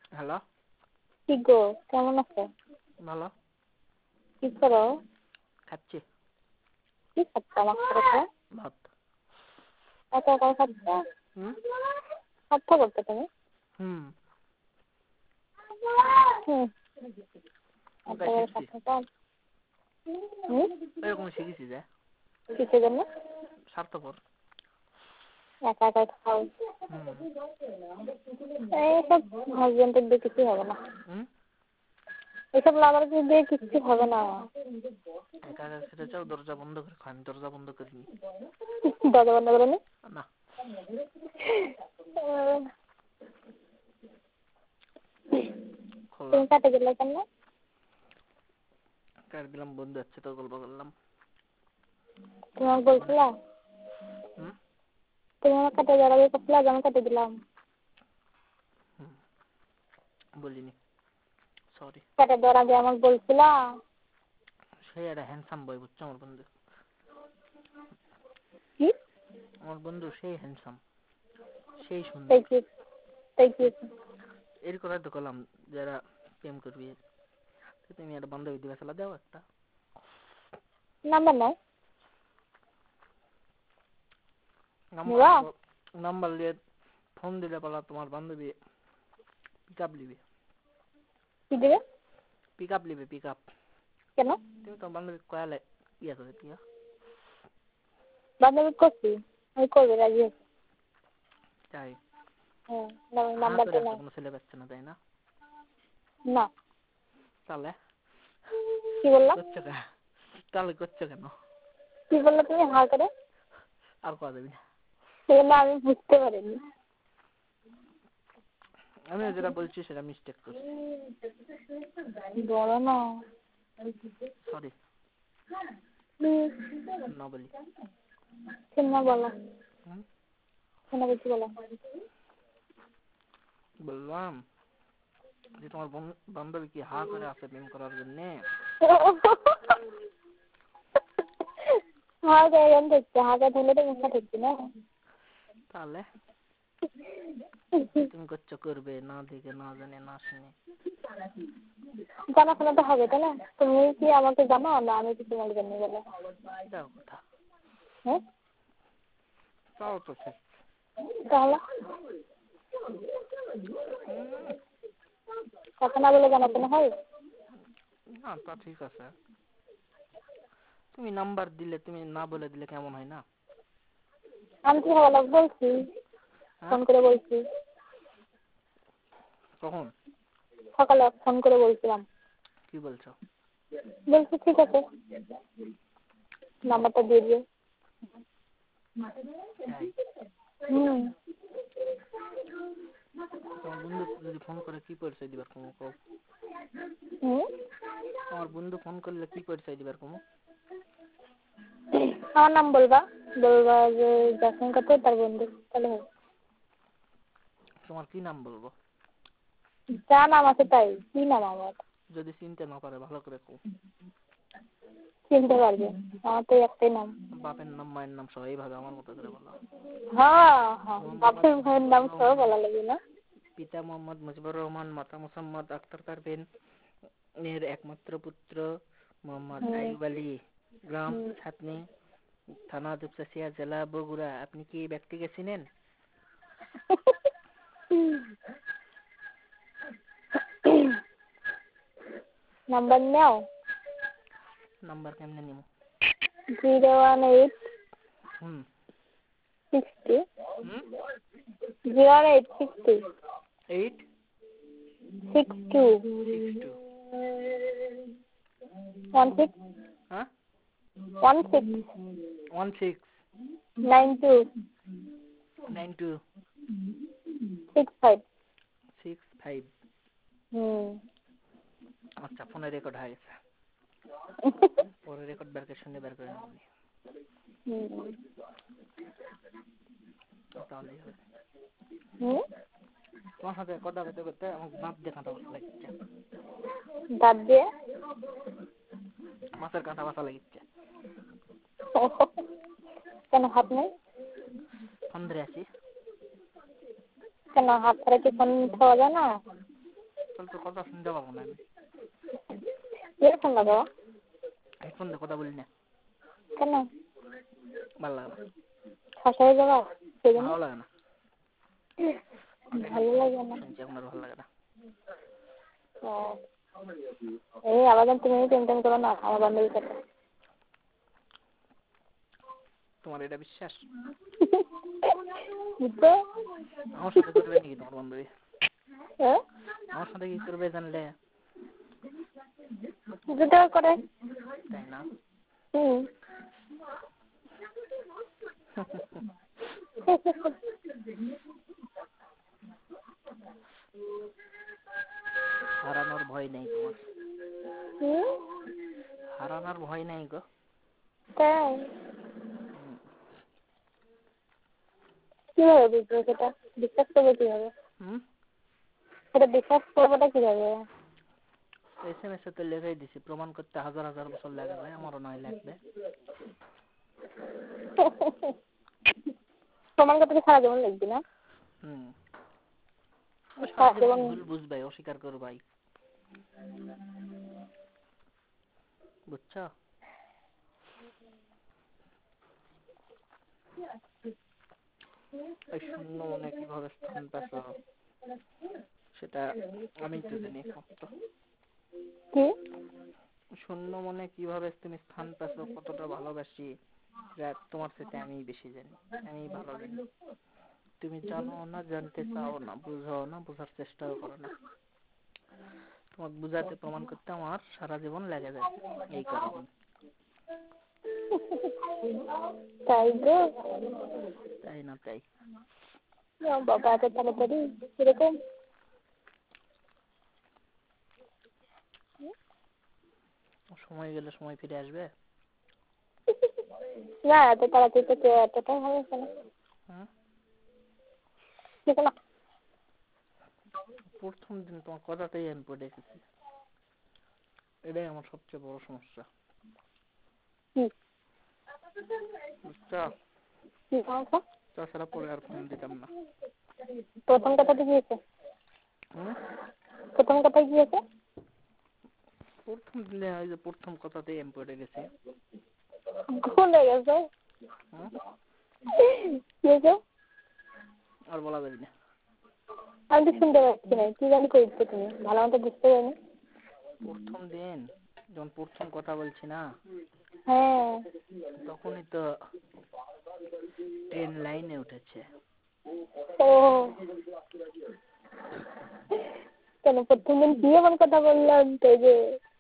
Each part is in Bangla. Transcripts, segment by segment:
হ্যালো, কি গো, কেমন আছো? ভালো। কি করো? খাচ্ছি কি খাচ্ছ আমার সাথে? ভাত। একা একা খাচ্ছ? হুম খাচ্ছ করতে তুমি? হুম হুম, এত ওটাই বড় শিখছি, স্বার্থপর। হুম, এরকম শিখেছি যে কিসের জন্য? স্বার্থপর। একা একা খাও। হুম এইসব হাজবেন্ডের দিয়ে কিছু হবে না। হুম এইসব লাভার দিয়ে কিছু হবে না। একা একা খেতে চাও, দরজা বন্ধ করে খাও। আমি দরজা বন্ধ করিনি। দরজা বন্ধ করে নি? না, তুমি খুললাম, কাটে গেলে কেন? কাট দিলাম। বন্ধু আছে তো, গল্প করলাম। তুমি আমাকে বলছিলা? হুম তুমি আমার কাটে যাওয়ার আগে করছিলা যে আমি কাটে দিলাম? হুম বলিনি, সরি। কাটে দেওয়ার আগে আমাকে বলছিলা? সে একটা হ্যান্ডসাম বয়, বুঝছো? আমার বন্ধু, কি? আমার বন্ধু সেই হ্যান্ডসাম, সেই তাই সুন্দর। কি? তাই কি? এর কথাই তো করলাম, যারা প্রেম করবি তুমি একটা বান্ধবী দিবে, ফেলা দাও একটা নাম্বার নাই? নাম্বার। নিবা? নাম্বার দিয়ে ফোন দিলে পালা তোমার বান্ধবী পিক আপ নিবে। কি দিবে? পিক আপ নিবে, পিক আপ। কেন? তুমি তোমার বান্ধবী কয়ালে ইয়ে করে দিয়া। বান্ধবী করছি, আমি করবে রাজি আছি। তাই? হ্যাঁ, হ্যাঁ করে নাম্বারটা আছে, নাও। কোনো ছেলে পাচ্ছে না, তাই না? না। তাহলে কি বললাম? করছো কেন? তাহলে করছো কেন? কি বললো তুমি হা করে? আর কথা দেবি না। সেজন্য আমি বুঝতে পারিনি। আমি যেটা বলছি সেটা মিস্টেক করছি, বলো না। সরি। না বলি। কেন বলো? হুম? কেন বলছি বলো? বললাম যে তোমার বান্ধবী কি হা করে আছে প্রেম করার জন্য? হা করে কেন দেখছি? হা করে ধরলে তো মুখটা দেখছি না। তাহলে তুমি করছো করবে, না দেখে না জানে না শুনে। জানাশোনা তো হবে তাই না? তুমি কি আমাকে জানো না আমি কি তোমাকে জানি বলো? যাও কথা, হ্যাঁ, তাও তো ঠিক। তাহলে হুম, কথা না বলে জানাশোনা হয়? না তা ঠিক আছে। তুমি নাম্বার দিলে, তুমি না বলে দিলে কেমন হয় না? আমি কি বলো বলছি, হ্যাঁ, ফোন করে বলছি। কখন? সকালে ফোন করে বলছিলাম। কি বলছো? বলছি ঠিক আছে, নাম্বারটা দিয়ে দিও। তাই? হুম। তোমার বন্ধু যদি ফোন করে কি পরিচয় দিবার কমু কও? হুম, তোমার বন্ধু ফোন করলে কি পরিচয় দিবার কমু? আমার নাম বলবা, বলবা যে যার কাছে তার বন্ধু, তাহলে হবে। তোমার কি নাম বলবো? যা নাম আছে তাই। কি নাম আমার? যদি চিনতে না পারে ভালো করে কও। চিনতে পারবে, আমার তো একটাই নাম। বাপের নাম, মায়ের নাম সহ এইভাবে আমার মতো করে বলো। হ্যাঁ হ্যাঁ, মোহাম্মদ বাপের ভাইয়ের মুজিবুর নাম সহ রহমান, বলা লাগবে না? পিতা মোহাম্মদ মুজিবুর রহমান, মাতা মোসাম্মদ আক্তার পারভীন এর একমাত্র পুত্র মোহাম্মদ হুম আইয়ুব আলী, গ্রাম হুম। ছাতনী, থানা দুপচাঁচিয়া, জেলা বগুড়া। আপনি কি এই ব্যক্তিকে চিনেন? নাম্বার নাও। নাম্বার কেমনে নিমু? 018 হুম 60 হুম 018 60 8 62 62 16 হ্যাঁ 16 16 92 92 65। 65। হুম। আচ্ছা, ফোনে রেকর্ড হয়ে গেছে, পরে রেকর্ড বের করে শুনে বের করে নেবনি। তাহলেই হবে। হুম। তোমার সাথে কথা করতে করতে আমার দাঁত দিয়ে কাঁটা বাসা লাগিচ্ছে, দাঁত দিয়ে? মাছের কাঁটা বাসা লাগিচ্ছে। কেন হাত নেই? ফোন ধরে আছি। কেন হাত ছাড়া কি ফোন খাওয়া যায় না? তাহলে তোর কথা শুনতে পাবো না আমি। ইয়ারফোন লাগাও। হেডফোন দিয়ে কথা বলি না, কেন? ভালো লাগে না। খাসা হয়ে যাবা সেজন্য? ভালো লাগে না, ভালো লাগে না। শুনছি এখন আর ভালো লাগে না। এই আবার তুমি টেনশন করো না আমার বান্ধবীর সাথে। তোমার এটা বিশ্বাস? বুঝছো? আমার সাথে করবে নাকি তোমার বান্ধবী? হ্যাঁ? আমার সাথে কি করবে জানলে? যেটা করে। তাই না? হারানোর ভয় নেই তোমার? হারানোর ভয় নেই গো? তাই? কিভাবে বুঝবো সেটা? বিশ্বাস করবো কিভাবে? সেটা বিশ্বাস করবোটা কিভাবে? SMS এ তো লেখাই দিছি, প্রমাণ করতে হাজার হাজার বছর লেগে যায়, আমারও নয় লাগবে। প্রমাণ করতে কি সারা জীবন লাগবে না? সারা জীবন ভুল বুঝবাই, অস্বীকার করবাই, বুঝছো? এই শূন্য মনে কিভাবে স্থান পেছ সেটা আমি তো জানি একমাত্র। কি? শূন্য মনে কিভাবে তুমি স্থান পেছ, কতটা ভালোবাসি, সেটা তোমার সাথে আমি বেশি জানি, আমি ভালো জানি। তুমি জানো না, জানতে চাও না, বুঝাও না, বোঝার চেষ্টাও করো না। তোমাকে বুঝাতে, প্রমাণ করতে আমার সারা জীবন লেগে যায়, এই কারণে। তাই গো? তাই না তাই? বাবা এত তাড়াতাড়ি এরকম? সময় গেলে সময় ফিরে আসবে? না এত তাড়াতাড়ি তো কেউ এতটাই ভালো না। ঠিক না? প্রথম দিন তোমার কথাতেই আমি পড়ে গেছি, এটাই আমার সবচেয়ে বড় সমস্যা, বুঝছো? তাছাড়া পরে আর ফোন দিতাম না। প্রথম কথাতে কি হয়েছে? প্রথম কথায় কি হয়েছে? প্রথম দিনে ওই যে প্রথম কথাতেই আমি পড়ে গেছি। ভুলে গেছে? আর বলা যাবে না। আমি তো শুনতে পাচ্ছি না, কি জানি করছো তুমি, ভালো মতো বুঝতে পারিনি। প্রথম দিন যখন প্রথম কথা বলছি না, হ্যাঁ তখনই তো ট্রেন লাইনে উঠেছে। ও কেন প্রথম দিন কি এমন কথা বললাম তো যে?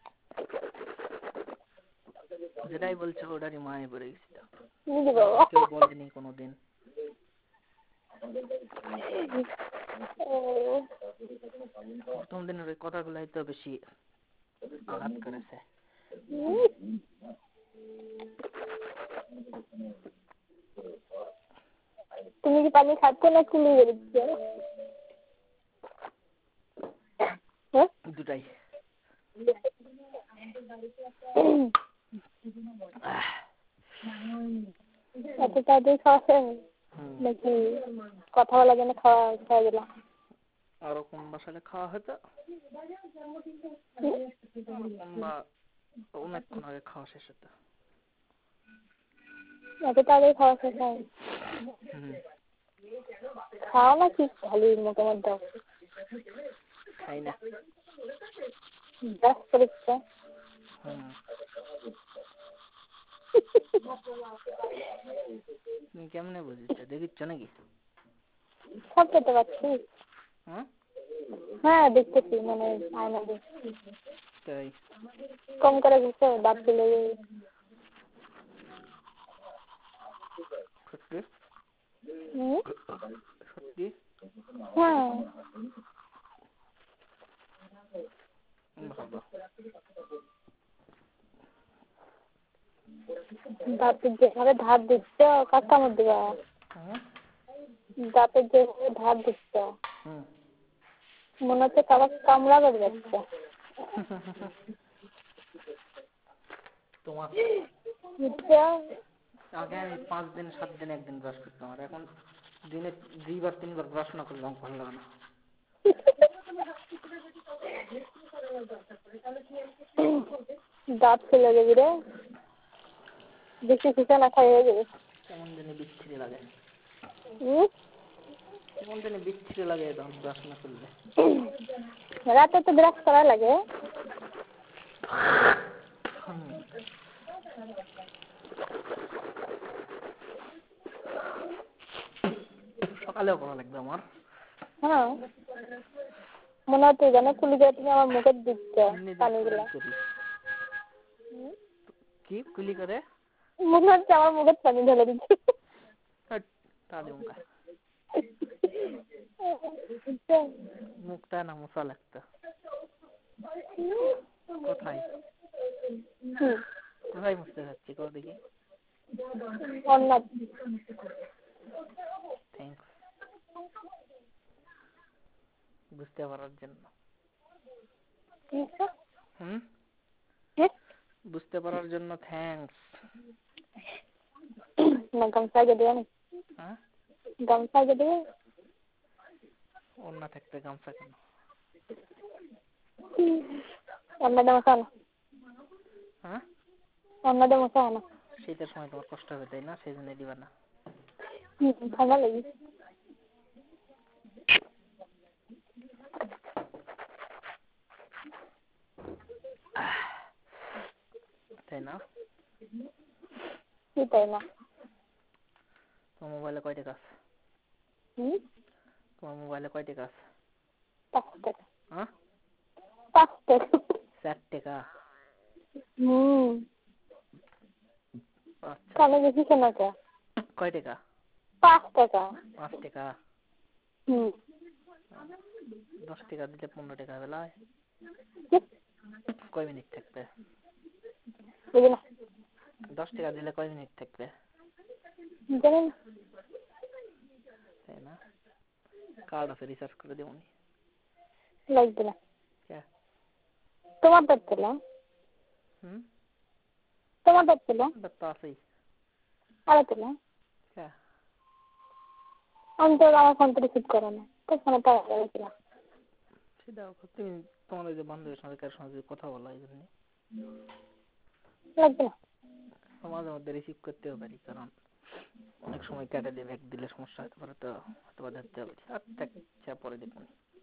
যেটাই বলছো ওটারই মায়ে পড়ে গেছি, বাবা কেউ বলেনি কোনোদিন। প্রথম দিনের ওই কথাগুলাই তো বেশি আঘাত করেছে। তুমি কি পানি খাচ্ছ না কুলি বেরোচ্ছে? দুটাই। এত তাড়াতাড়ি খাওয়া শেষ নাকি কথা বলার জন্য খাওয়া খাওয়া গেল? আরো কোন বাসালে খাওয়া হতো, কিংবা অনেকক্ষণ আগে খাওয়া শেষ হতো। এত তাড়াতাড়ি খাওয়া শেষ হয়? খাও না কি খালি মোটামুটি? খাই না, ব্রাশ করেছে? তুমি কেমনে বুঝিচ্ছ, দেখিচ্ছ নাকি? সব খেতে পারছি। হ্যাঁ দেখতেছি, মানে আয়না দেখছি। তাই? কম করে দিচ্ছে, দাঁত তুলে সত্যি? সত্যি? হ্যাঁ ভালো। দাঁতের যেভাবে ধার দিচ্ছ কার কামড় দিবা? দাঁতের যেভাবে ধার দিচ্ছ মনে হচ্ছে কারো কামড়া বেড়ে যাচ্ছে। তোমার আগে আমি 5 দিন 7 দিন একদিন ব্রাশ করতাম, আর এখন দিনে 2 বার 3 বার ব্রাশ না করলে আমার ভালো লাগে না। দাঁত ফেলে দেবি রে, বেশি খিচা না খাই হয়ে যাবে। কেমন জানি বিচ্ছিরি লাগে, হুম? কেমন জানি বিচ্ছিরি লাগে দাঁত ব্রাশ না করলে। রাতে তো ব্রাশ করা লাগে। সকালেও করা লাগবে আমার। হ্যাঁ, মনে হচ্ছে যেন কুলি করে তুমি আমার মুখে দিচ্ছে এমনি পানিগুলো। করি। কি কুলি করে? মনে হচ্ছে আমার মুখে পানি ঢেলে দিচ্ছি। তা দিমকা মুখটা না মোছা লাগতো। কোথায় কোথায় মুছতে যাচ্ছি কও দেখি। থ্যাংকস বুঝতে পারার জন্য। হুম, বুঝতে পারার জন্য থ্যাংকস। গামছা আগে দেবে না, হ্যাঁ, গামছা আগে দেবে। ওড়না থাকতে গামছা কেন? অন্যদের মশা না, হ্যাঁ, অন্যদের মশা না। শীতের সময় তোমার কষ্ট হবে তাই না, সেই জন্য দিবা না। ঠান্ডা লাগে। তাই না? কি তাই না? তোমার মোবাইলে কয় টাকা আছে? তোমার মোবাইলে কয় টাকা আছে? 5 টাকা। হ্যাঁ, 5 টাকা। 4 টাকা। আচ্ছা, কানে বেশি শোনা কে? কয় টাকা? 5 টাকা। 5 টাকা। 10 টাকা দিলে 15 টাকা বেলায় কয় মিনিট থাকবে? 10 টাকা দিলে কয় মিনিট থাকবে? তাই না? কার্ড আছে, রিচার্জ করে দেবো নি। লাগবে না। কে? তোমার দাঁত ছিল? তোমার দাঁত ছিল? দাঁত তো আছেই। আরে ছিল? কে? আমি তো আমার ফোন থেকে রিসিভ করে না, তো ফোনে তো ছিল। সেটা তুমি তোমার ওই যে বান্ধবীর সঙ্গে কারোর সঙ্গে কথা বলা এই জন্য লাগবে না। মাঝে মধ্যে রিসিভ করতেও পারি, কারণ অনেক সময় কেটে দিয়ে ব্যাগ দিলে সমস্যা হতে পারে, তো অথবা ধরতে পারি। আচ্ছা, পরে দেখুন।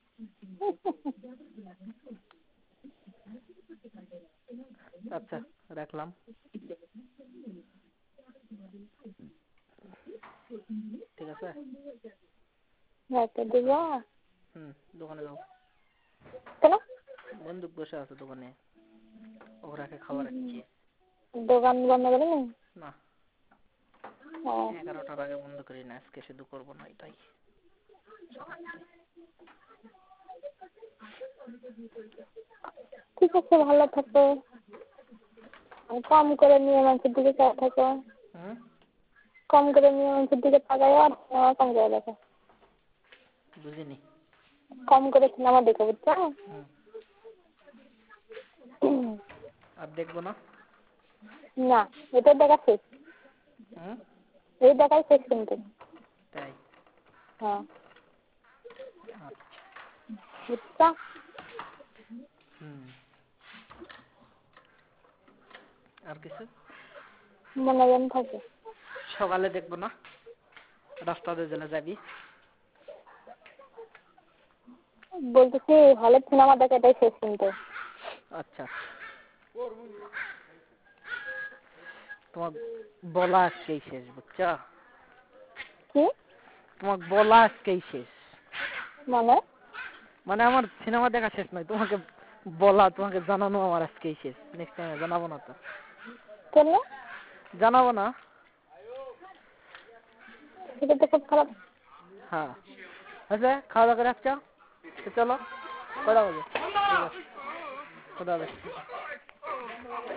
আচ্ছা, রাখলাম। ঠিক আছে। দিবা? দোকানে যাও। কেন? বন্দুক বসে আছে দোকানে, ওরাকে খাবার রাখছি। দোকান বন্ধ করে নি? না, 11টার আগে বন্ধ করি না, আজকে শুধু করবো না এটাই। ঠিক আছে, ভালো থাকো। কম করে নিয়ে মানুষের দিকে চায় থাকো। কম করে নিয়ে মানুষের দিকে তাকায় আর কম করে দেখো। বুঝিনি। কম করে সিনেমা দেখো, বুঝছো? আর দেখবো না। না, এটা দেখা শেষ। এই দেখাই শেষ কিন্তু। তাই? হ্যাঁ, আচ্ছা। বুঝছো? আর কিছু মনোরঞ্জন থাকে। সকালে দেখবো না, রাস্তাতে জেলে যাবি। বলতেছি হলে সিনেমা দেখা এটাই শেষ কিন্তু। আচ্ছা, তোমার বলা আজকেই শেষ, বুঝছো? কি তোমার বলা আজকেই শেষ। মানে? মানে আমার সিনেমা দেখা শেষ নয়, তোমাকে বলা, তোমাকে জানানো আমার আজকেই শেষ। নেক্সট টাইমে জানাবো না তো। কেন? জানাবো না। সেটা তো খুব খারাপ। হ্যাঁ, আচ্ছা, খাওয়া দাওয়া করে রাখছো, চলো। কটা বাজে? ঠিক আছে, খোদা হাফেজ।